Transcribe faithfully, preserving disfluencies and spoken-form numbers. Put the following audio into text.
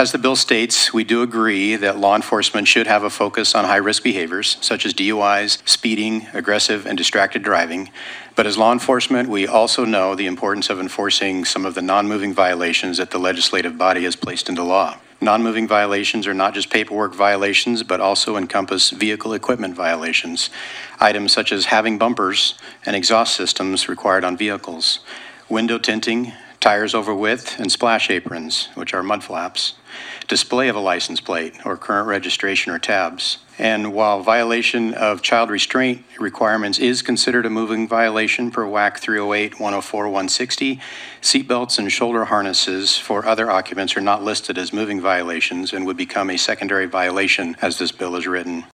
As the bill states, we do agree that law enforcement should have a focus on high-risk behaviors, such as D U Is, speeding, aggressive, and distracted driving. But as law enforcement, we also know the importance of enforcing some of the non-moving violations that the legislative body has placed into law. Non-moving violations are not just paperwork violations, but also encompass vehicle equipment violations, items such as having bumpers and exhaust systems required on vehicles, window tinting, tires over width, and splash aprons, which are mud flaps, display of a license plate or current registration or tabs. And while violation of child restraint requirements is considered a moving violation per W A C three oh eight, one oh four, one sixty, seatbelts and shoulder harnesses for other occupants are not listed as moving violations and would become a secondary violation as this bill is written.